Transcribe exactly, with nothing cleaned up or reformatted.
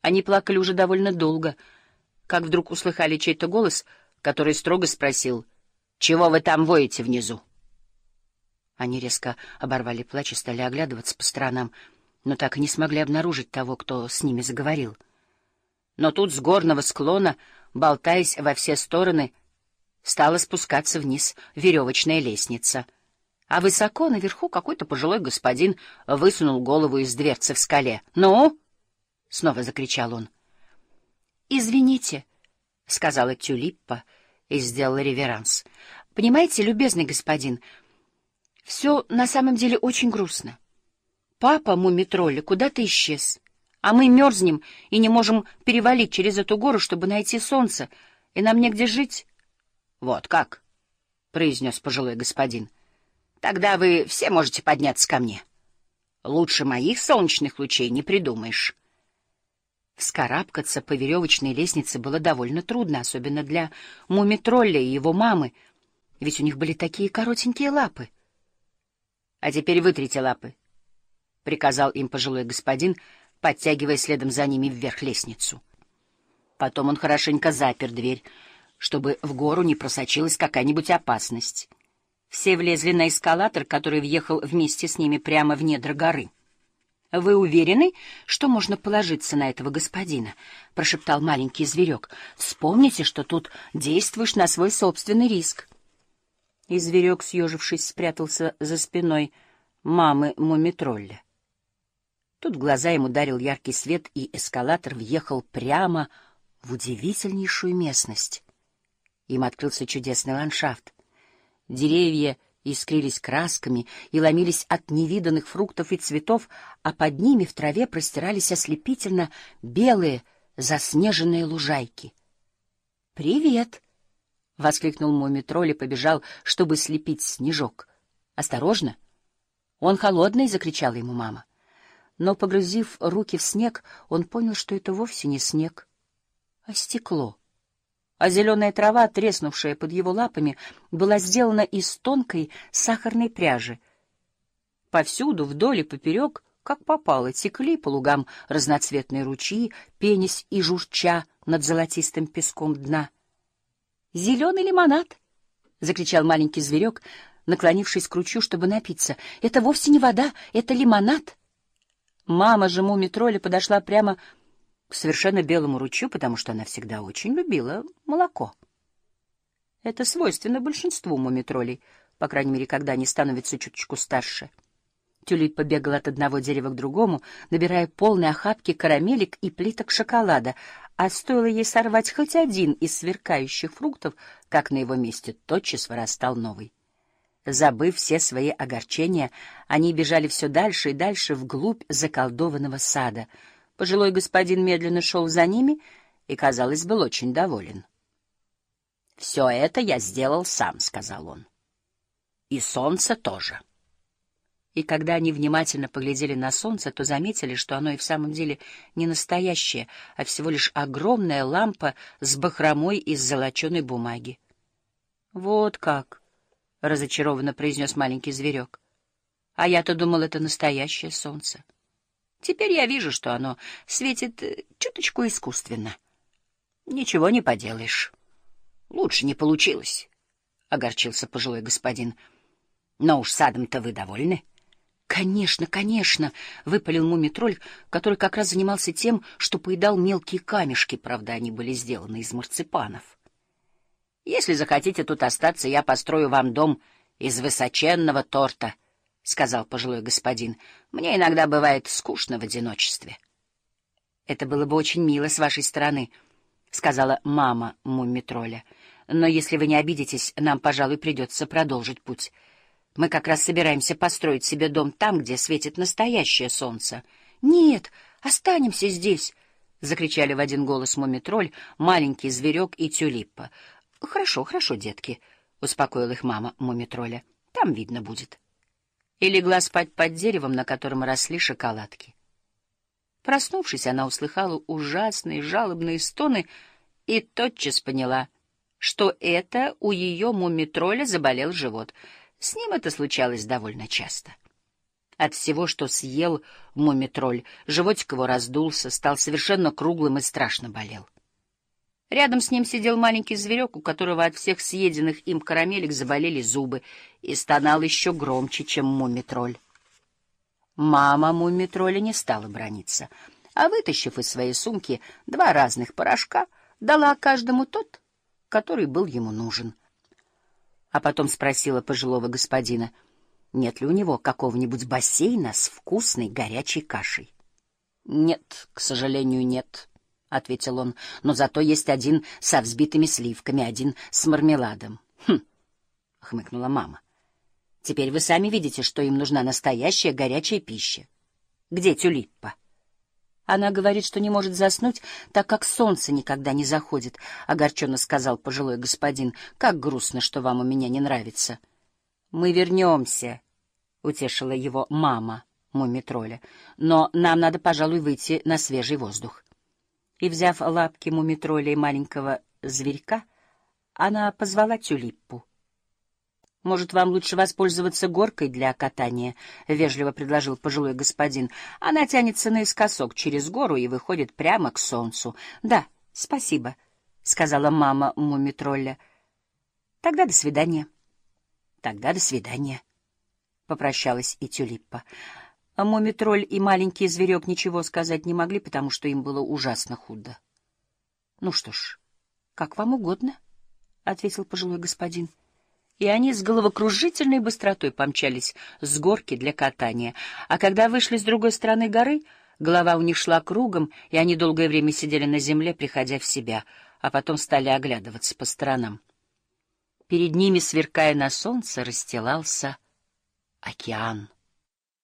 Они плакали уже довольно долго, как вдруг услыхали чей-то голос, который строго спросил: «Чего вы там воете внизу?» Они резко оборвали плач и стали оглядываться по сторонам, но так и не смогли обнаружить того, кто с ними заговорил. Но тут с горного склона, болтаясь во все стороны, стала спускаться вниз веревочная лестница, а высоко наверху какой-то пожилой господин высунул голову из дверцы в скале. «Ну?» — снова закричал он. «Извините», — сказала Тюлиппа и сделала реверанс. «Понимаете, любезный господин, все на самом деле очень грустно. Папа Мумий-тролля куда-то исчез, а мы мерзнем и не можем перевалить через эту гору, чтобы найти солнце, и нам негде жить». «Вот как?» — произнес пожилой господин. «Тогда вы все можете подняться ко мне. Лучше моих солнечных лучей не придумаешь». Вскарабкаться по веревочной лестнице было довольно трудно, особенно для Мумий-тролля и его мамы, ведь у них были такие коротенькие лапы. «А теперь вытрите лапы», — приказал им пожилой господин, подтягивая следом за ними вверх лестницу. Потом он хорошенько запер дверь, чтобы в гору не просочилась какая-нибудь опасность. Все влезли на эскалатор, который въехал вместе с ними прямо в недра горы. «Вы уверены, что можно положиться на этого господина?» — прошептал маленький зверек. «Вспомните, что тут действуешь на свой собственный риск». И зверек, съежившись, спрятался за спиной мамы Мумий-тролля. Тут в глаза ему ударил яркий свет, и эскалатор въехал прямо в удивительнейшую местность. Им открылся чудесный ландшафт. Деревья искрились красками и ломились от невиданных фруктов и цветов, а под ними в траве простирались ослепительно белые заснеженные лужайки. «Привет!» — воскликнул Мумий-тролль и побежал, чтобы слепить снежок. «Осторожно! Он холодный!» — закричала ему мама. Но, погрузив руки в снег, он понял, что это вовсе не снег, а стекло. А зеленая трава, треснувшая под его лапами, была сделана из тонкой сахарной пряжи. Повсюду, вдоль и поперек, как попало, текли по лугам разноцветные ручьи, пенясь и журча над золотистым песком дна. «Зеленый лимонад!» — закричал маленький зверек, наклонившись к ручью, чтобы напиться. «Это вовсе не вода, это лимонад!» Мама же Мумий-тролля подошла прямо к совершенно белому ручью, потому что она всегда очень любила молоко. Это свойственно большинству Мумий-троллей, по крайней мере, когда они становятся чуточку старше. Тюлиппа бегала от одного дерева к другому, набирая полные охапки карамелек и плиток шоколада, а стоило ей сорвать хоть один из сверкающих фруктов, как на его месте тотчас вырастал новый. Забыв все свои огорчения, они бежали все дальше и дальше вглубь заколдованного сада. Пожилой господин медленно шел за ними и, казалось, был очень доволен. «Все это я сделал сам», — сказал он. «И солнце тоже». И когда они внимательно поглядели на солнце, то заметили, что оно и в самом деле не настоящее, а всего лишь огромная лампа с бахромой из золоченой бумаги. «Вот как!» — разочарованно произнес маленький зверек. «А я-то думал, это настоящее солнце. Теперь я вижу, что оно светит чуточку искусственно. Ничего не поделаешь. Лучше не получилось», — огорчился пожилой господин. «Но уж садом-то вы довольны?» «Конечно, конечно!» — выпалил Мумий-тролль, который как раз занимался тем, что поедал мелкие камешки, правда, они были сделаны из марципанов. «Если захотите тут остаться, я построю вам дом из высоченного торта», — сказал пожилой господин. «Мне иногда бывает скучно в одиночестве». «Это было бы очень мило с вашей стороны», — сказала мама Мумий-тролля. «Но если вы не обидитесь, нам, пожалуй, придется продолжить путь. Мы как раз собираемся построить себе дом там, где светит настоящее солнце». «Нет, останемся здесь!» — закричали в один голос Мумий-тролль, маленький зверек и Тюлиппа. «Хорошо, хорошо, детки», — успокоила их мама Мумий-тролля. «Там видно будет». И легла спать под деревом, на котором росли шоколадки. Проснувшись, она услыхала ужасные жалобные стоны и тотчас поняла, что это у ее Мумий-тролля заболел живот. С ним это случалось довольно часто. От всего, что съел мумитроль, животик его раздулся, стал совершенно круглым и страшно болел. Рядом с ним сидел маленький зверек, у которого от всех съеденных им карамелек заболели зубы, и стонал еще громче, чем мумитроль. Мама мумитроля не стала браниться, а, вытащив из своей сумки два разных порошка, дала каждому тот, который был ему нужен. А потом спросила пожилого господина, нет ли у него какого-нибудь бассейна с вкусной горячей кашей. — Нет, к сожалению, нет, — ответил он, — но зато есть один со взбитыми сливками, один с мармеладом. — Хм, — хмыкнула мама. — Теперь вы сами видите, что им нужна настоящая горячая пища. Где Тюлиппа? Она говорит, что не может заснуть, так как солнце никогда не заходит, — огорченно сказал пожилой господин. — Как грустно, что вам у меня не нравится. — Мы вернемся, — утешила его мама мумитроля, — но нам надо, пожалуй, выйти на свежий воздух. И, взяв лапки мумитроля и маленького зверька, она позвала Тюлиппу. — Может, вам лучше воспользоваться горкой для катания? — вежливо предложил пожилой господин. — Она тянется наискосок через гору и выходит прямо к солнцу. — Да, спасибо, — сказала мама мумитролля. — Тогда до свидания. — Тогда до свидания, — попрощалась и Тюлиппа. А мумитроль и маленький зверек ничего сказать не могли, потому что им было ужасно худо. — Ну что ж, как вам угодно, — ответил пожилой господин. И они с головокружительной быстротой помчались с горки для катания. А когда вышли с другой стороны горы, голова у них шла кругом, и они долгое время сидели на земле, приходя в себя, а потом стали оглядываться по сторонам. Перед ними, сверкая на солнце, расстилался океан.